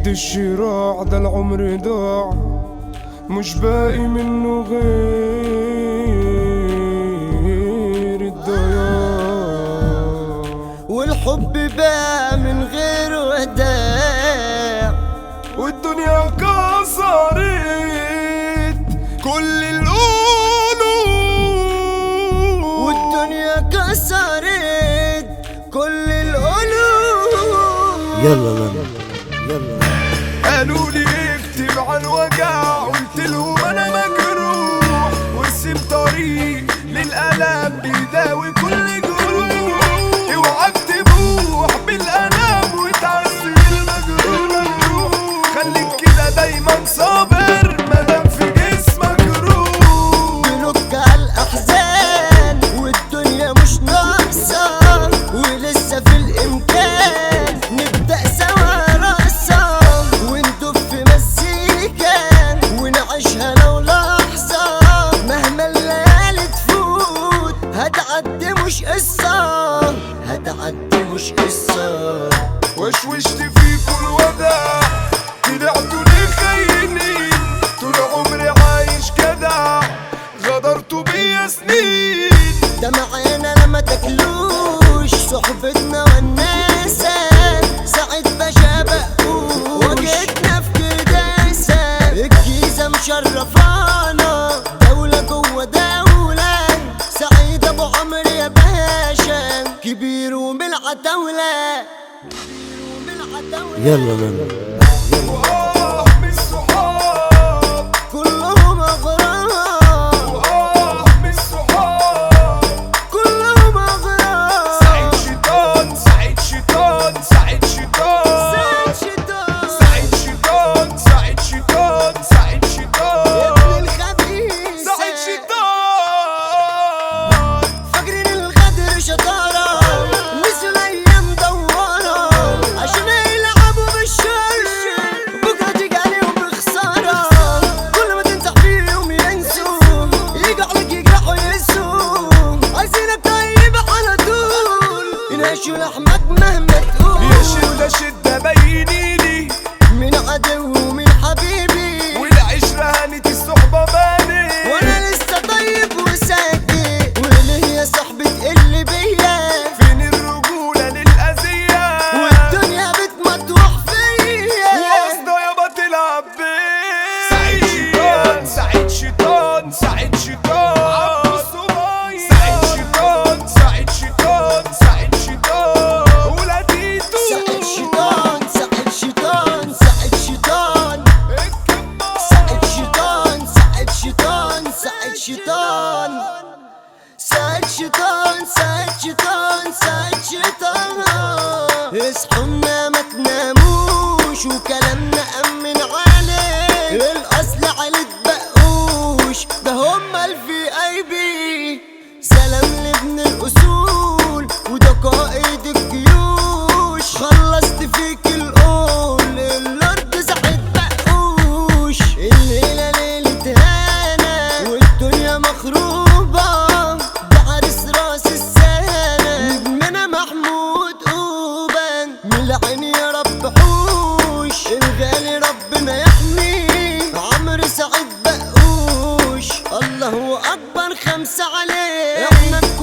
قد الشراع ده العمر ضاع، مش باقي منه غير الضياع، والحب بقى من غير وداع، والدنيا كسرت كل القلوب، والدنيا كسرت كل القلوب. يلا يلا قالوا لي اكتب عن وجع، قلت لهم انا مجروح، وارسم طريق للألم بيداوي كل جروح. اوعى تبوح بالألم وتعذب المجروح، خليك كده دايما صابر مادام في جسمك روح. بنك على الأحزان والدنيا مش ناقصة، ولسه في الإمكان نبدأ سوا رقصة، وندب في مزيكا ونعيشها لو لحظة. مهما الليالي تفوت هتعدي مش قصة، هتعدي مش قصة. وشوشت فيكوا الوداع، طلعتوا لي خاينين، طول عمري عايش جدع، غدرتوا بيا سنين. ده معانا لما تاكلوش صحبتنا والناسة، ساعة باشا بقوش واجهتنا في كداسة. الجيزة مشرفانا دولة جوه دولة، سعيد ابو عمرو يا باشا كبير ومالعتاولة. يلا وآه من الصحاب كلهم اغراب، وآه من الصحاب، كلهم اغراب. سعيد شيطان سعيد شيطان سعيد شيطان سعيد شيطان سعيد شيطان سعيد شيطان سعيد ابن شيطان الخبيث سعيد شيطان. فاكرين الغدر شطارة، نسوا ايام دوارة عشان يلعبوا بالشر، بكرة تيجي عليهم بخسارة. كل ما تنصح فيهم ينسوا، يجوا عليك يجرحوا ينسوا. عايزينك طيب على طول، ينهشوا لحمك مهما تقول. يا شدة شدة بينيلي من عدو ومن حبيبي، والعشرة هانت الصحبة بانت، وانا لسه طيب وساكت، واللي هي صاحبي تقل بيا، فين الرجولة للأذية، والدنيا بتمطوح فيا. وقصده يابا تلعب بيه. سعيد شيطان سعيد شيطان سعيد شيطان سعيد شيطان سعيد شيطان سعيد شيطان ولاديتو سعيد شيطان سعيد شيطان سعيد شيطان سعيد شيطان سعيد شيطان سعيد شيطان سعيد شيطان سعيد شيطان سعيد شيطان. اصحونا ما تناموش وكلامنا أمن عليه، الأصل على تبقوش ده هما الVIP. سلام لابن الأصول وده قائد الجيوش، خلصت فيك القول الأرض ساعة بقوش. الليلة ليلة هانا والدنيا مخروبة، ده عرس راس السنة نجمنا محمود قوبان. من العين يا رب حوش الغالي ربنا يحميه، عمرو سعيد بقوش الله أكبر خمسة عليه. احنا